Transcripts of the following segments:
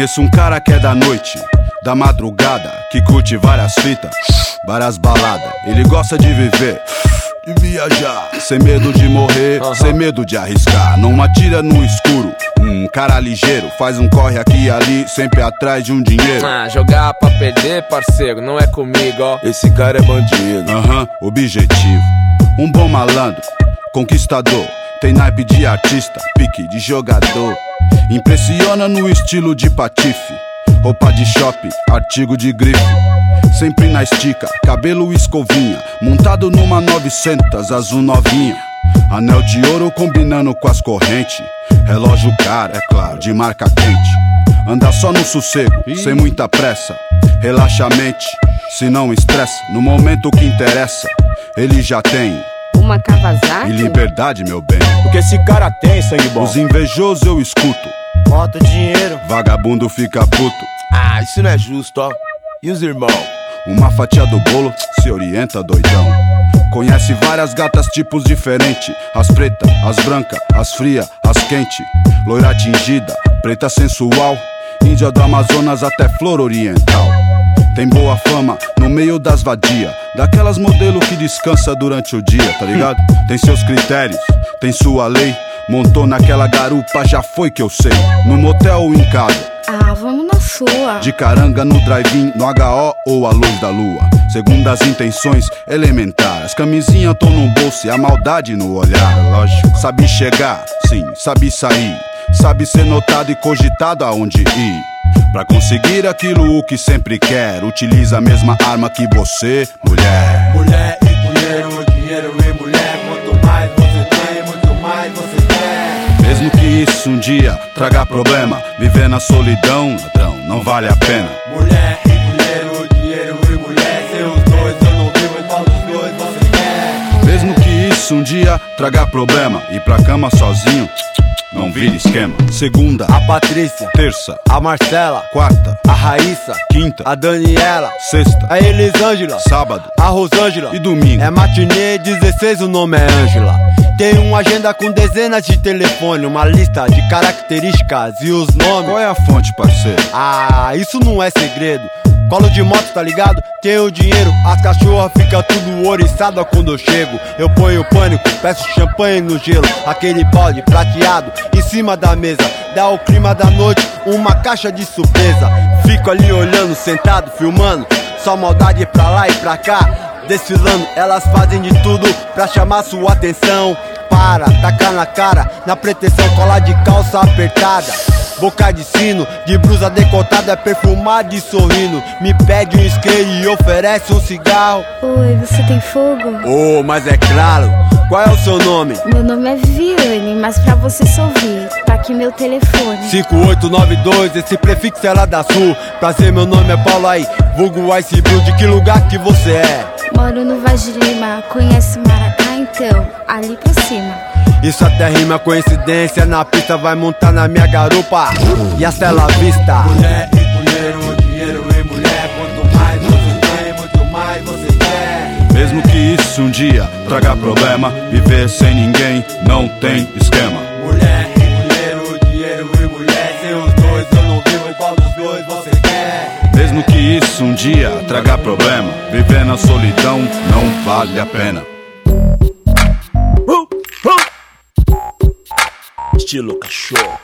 Conheço um cara que é da noite, da madrugada, que curte várias fitas, várias baladas. Ele gosta de viver, de viajar, sem medo de morrer, sem medo de arriscar. Não atira no escuro, um cara ligeiro, faz um corre aqui e ali, sempre atrás de um dinheiro. Jogar pra perder, parceiro, não é comigo, ó. Esse cara é bandido. Objetivo, um bom malandro, conquistador, tem naipe de artista, pique de jogador. Impressiona no estilo de patife, roupa de shopping, artigo de grife. Sempre na estica, cabelo escovinha, montado numa 900, azul novinha. Anel de ouro combinando com as correntes. Relógio caro, é claro, de marca quente. Anda só no sossego, sem muita pressa. Relaxa a mente, se não estressa. No momento que interessa, ele já tem uma Kawasaki e liberdade, meu bem. O que esse cara tem, sangue bom? Os invejosos eu escuto, bota dinheiro, vagabundo fica puto. Isso não é justo, ó. E os irmãos? Uma fatia do bolo, se orienta, doidão. Conhece várias gatas, tipos diferentes. As pretas, as brancas, as frias, as quentes. Loira tingida, preta sensual. Índia do Amazonas até flor oriental. Tem boa fama no meio das vadias, daquelas modelo que descansa durante o dia, tá ligado? Tem seus critérios, tem sua lei. Montou naquela garupa, já foi que eu sei. No motel ou em casa, vamos na sua. de caranga no drive-in, no HO ou a luz da lua. Segundo as intenções elementares, as camisinhas tão no bolso e a maldade no olhar. Lógico. Sabe chegar, sim, sabe sair. Sabe ser notado e cogitado aonde ir. Pra conseguir aquilo o que sempre quer, utiliza a mesma arma que você, mulher. Mulher e dinheiro, dinheiro e mulher. Quanto mais você tem, muito mais você quer. Mesmo que isso um dia traga problema, viver na solidão, ladrão, não vale a pena. Mulher e dinheiro, dinheiro e mulher. Seus dois eu não vivo, e qual dos dois você quer? Mesmo que isso um dia traga problema, ir pra cama sozinho, não vira esquema. Segunda, A Patrícia, terça, a Marcela, quarta, a Raíssa, quinta, a Daniela, sexta, a Elisângela, sábado a Rosângela e domingo. É matinê 16, o nome é Ângela. Tem uma agenda com dezenas de telefone, uma lista de características e os nomes. Qual é a fonte, parceiro? Isso não é segredo. Colo de moto, tá ligado? Tenho dinheiro, as cachorras ficam tudo oriçada quando eu chego. Eu ponho pânico, peço champanhe no gelo. Aquele balde prateado em cima da mesa, dá o clima da noite, uma caixa de surpresa. Fico ali olhando, sentado, filmando, só maldade pra lá e pra cá. Desfilando, elas fazem de tudo pra chamar sua atenção. Para, tacar na cara, na pretensão, colar de calça apertada. Boca de sino, de blusa decotada, perfumada e sorrindo. Me pede um isqueiro e oferece um cigarro. Oi, você tem fogo? Mas é claro. Qual é o seu nome? Meu nome é Viviane, mas pra você só ouvir, tá aqui meu telefone. 5892, esse prefixo é lá da Sul. Prazer, meu nome é Paulo aí, vulgo Ice Blue. De que lugar que você é? Moro no Vaz de Lima, conhece Maracá então? Ali pra cima. Isso até rima coincidência, na pista vai montar na minha garupa. E hasta la vista. Mulher e dinheiro, dinheiro e mulher. Quanto mais você tem, muito mais você quer. Mesmo que isso um dia traga problema, viver sem ninguém não tem esquema. Mulher e dinheiro, dinheiro e mulher. Seus dois eu não vivo, e qual dos dois você quer? Mesmo que isso um dia traga problema, viver na solidão não vale a pena. Estilo cachorro.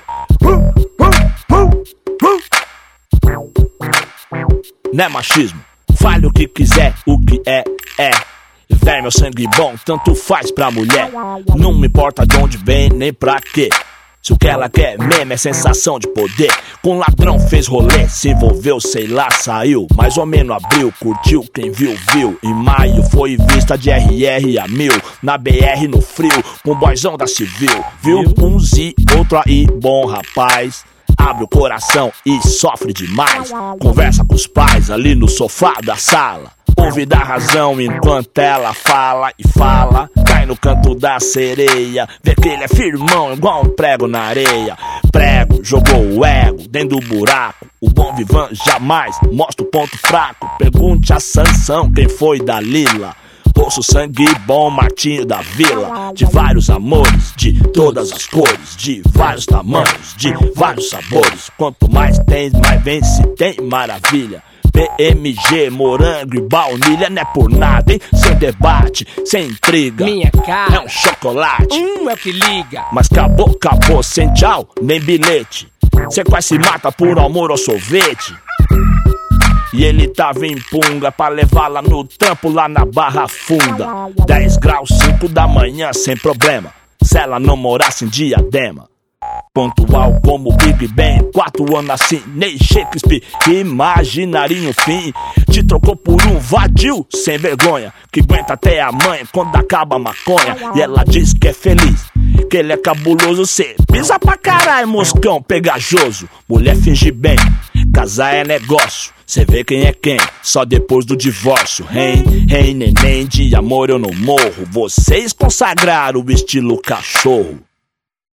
Não é machismo, fale o que quiser, o que é. Véi, meu sangue bom, tanto faz pra mulher. Não me importa de onde vem, nem pra quê. Se o que ela quer mesmo é sensação de poder. Com ladrão fez rolê, se envolveu, sei lá, saiu. Mais ou menos abril, curtiu, quem viu, viu. Em maio foi vista de RR a 1000. Na BR no frio, com o boyzão da civil. Viu um Z, outro aí, bom rapaz. Abre o coração e sofre demais. Conversa com os pais ali no sofá da sala. Ouve da razão enquanto ela fala e fala. Cai no canto da sereia, vê que ele é firmão igual um prego na areia. Prego, jogou o ego dentro do buraco. O bom vivan jamais mostra o ponto fraco. Pergunte a Sansão quem foi Dalila. Poço sangue bom, Martinho da Vila. De vários amores, de todas as cores, de vários tamanhos, de vários sabores. Quanto mais tem, mais vence, tem maravilha. PMG, morango e baunilha, não é por nada, hein? Sem debate, sem intriga. Minha cara é um chocolate, é o que liga. mas acabou, sem tchau, nem bilhete. Cê quase se mata por amor ao sorvete. E ele tava em punga pra levá-la no trampo lá na Barra Funda. 10 graus, 5 da manhã, sem problema, se ela não morasse em Diadema. Pontual como Big Ben, 4 anos assim, nem Shakespeare imaginaria um fim. Te trocou por um vadio sem vergonha, que aguenta até a mãe quando acaba a maconha. E ela diz que é feliz, que ele é cabuloso. Cê pisa pra caralho, moscão pegajoso. Mulher finge bem, casar é negócio. Cê vê quem é quem, só depois do divórcio. Rei, neném, de amor eu não morro. Vocês consagraram o estilo cachorro.